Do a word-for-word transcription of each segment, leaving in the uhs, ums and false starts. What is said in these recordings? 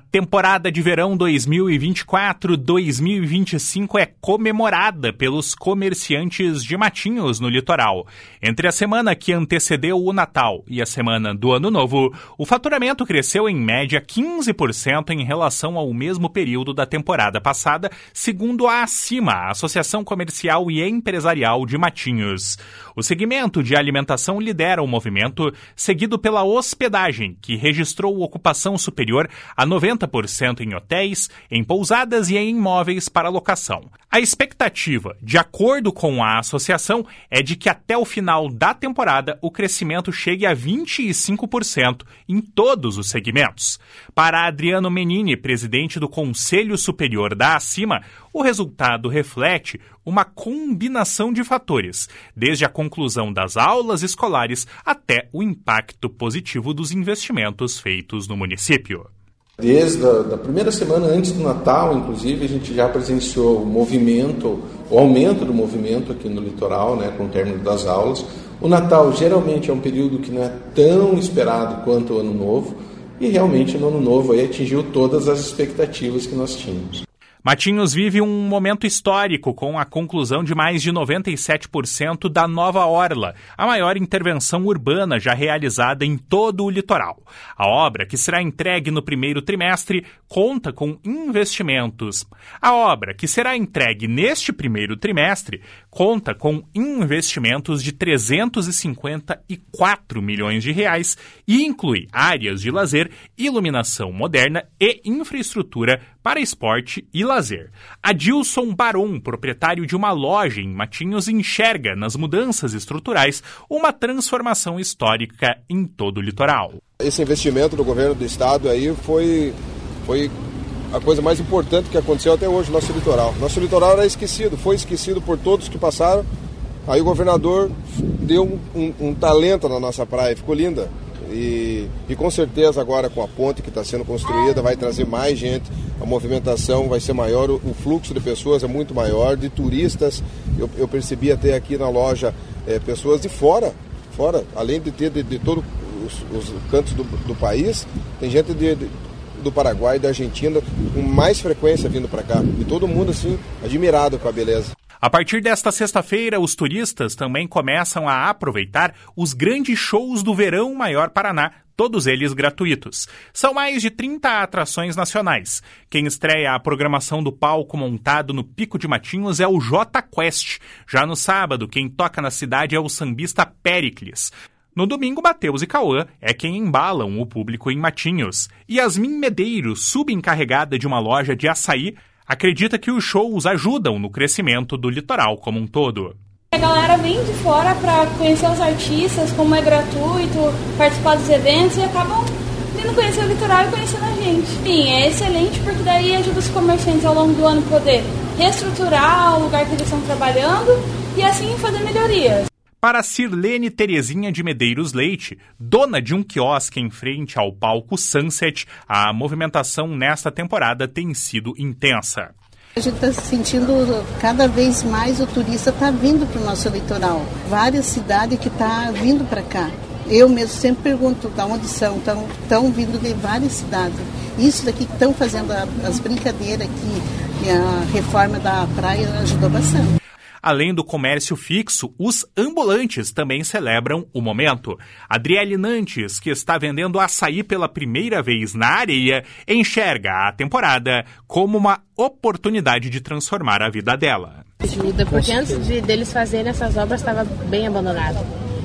temporada de verão dois mil e vinte e quatro dois mil e vinte e cinco é comemorada pelos comerciantes de Matinhos no litoral. Entre a semana que antecedeu o Natal e a semana do Ano Novo, o faturamento cresceu em média quinze por cento em relação ao mesmo período da temporada passada, segundo a Acima, a Associação Comercial e Empresarial de Matinhos. O segmento de alimentação lidera o movimento, seguido pela hospedagem, que registrou ocupação superior a noventa por cento em hotéis, em pousadas e em imóveis para locação. A expectativa, de acordo com a associação, é de que até o final da temporada o crescimento chegue a vinte e cinco por cento em todos os segmentos. Para Adriano Menini, presidente do Conselho Superior da Acima, o resultado reflete uma combinação de fatores, desde a conclusão das aulas escolares até o impacto positivo dos investimentos feitos no município. Desde a da primeira semana antes do Natal, inclusive, a gente já presenciou o movimento, o aumento do movimento aqui no litoral, né, com o término das aulas. O Natal geralmente é um período que não é tão esperado quanto o Ano Novo, e realmente no Ano Novo aí atingiu todas as expectativas que nós tínhamos. Matinhos vive um momento histórico com a conclusão de mais de noventa e sete por cento da Nova Orla, a maior intervenção urbana já realizada em todo o litoral. A obra, que será entregue no primeiro trimestre, conta com investimentos. A obra, que será entregue neste primeiro trimestre, conta com investimentos de trezentos e cinquenta e quatro milhões de reais e inclui áreas de lazer, iluminação moderna e infraestrutura para esporte e lazer. Adilson Baron, proprietário de uma loja em Matinhos, enxerga nas mudanças estruturais uma transformação histórica em todo o litoral. Esse investimento do governo do estado aí foi, foi a coisa mais importante que aconteceu até hoje no nosso litoral. Nosso litoral era esquecido, foi esquecido por todos que passaram. Aí o governador deu um, um, um talento na nossa praia, ficou linda. E, e com certeza agora com a ponte que está sendo construída vai trazer mais gente, a movimentação vai ser maior, o, o fluxo de pessoas é muito maior, de turistas. Eu, eu percebi até aqui na loja é, pessoas de fora, fora, além de ter de, de todos os, os cantos do, do país, tem gente de, de, do Paraguai e da Argentina com mais frequência vindo para cá. E todo mundo assim admirado com a beleza. A partir desta sexta-feira, os turistas também começam a aproveitar os grandes shows do Verão Maior Paraná, todos eles gratuitos. São mais de trinta atrações nacionais. Quem estreia a programação do palco montado no Pico de Matinhos é o J Quest. Já no sábado, quem toca na cidade é o sambista Péricles. No domingo, Mateus e Cauã é quem embalam o público em Matinhos. Yasmin Medeiros, subencarregada de uma loja de açaí, acredita que os shows ajudam no crescimento do litoral como um todo. A galera vem de fora para conhecer os artistas, como é gratuito, participar dos eventos e acabam vindo conhecer o litoral e conhecendo a gente. Sim, é excelente porque daí ajuda os comerciantes ao longo do ano poder reestruturar o lugar que eles estão trabalhando e assim fazer melhorias. Para Sirlene Terezinha de Medeiros Leite, dona de um quiosque em frente ao palco Sunset, a movimentação nesta temporada tem sido intensa. A gente está sentindo cada vez mais o turista está vindo para o nosso litoral. Várias cidades que estão vindo para cá. Eu mesmo sempre pergunto de onde são, estão vindo de várias cidades. Isso daqui que estão fazendo as brincadeiras aqui, e a reforma da praia ajudou bastante. Além do comércio fixo, os ambulantes também celebram o momento. Adriele Nantes, que está vendendo açaí pela primeira vez na areia, enxerga a temporada como uma oportunidade de transformar a vida dela. Ajuda, porque antes de, deles fazerem essas obras estava bem abandonado.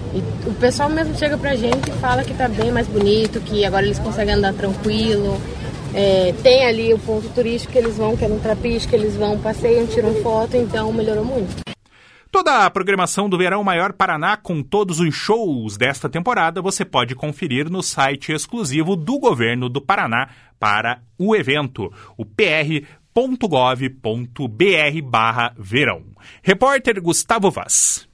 E o pessoal mesmo chega pra gente e fala que está bem mais bonito, que agora eles conseguem andar tranquilo. É, tem ali o ponto turístico que eles vão, que é no Trapiche, que eles vão, passeiam, tiram foto, então melhorou muito. Toda a programação do Verão Maior Paraná com todos os shows desta temporada você pode conferir no site exclusivo do Governo do Paraná para o evento, o p r ponto gov ponto b r barra verão. Repórter Gustavo Vaz.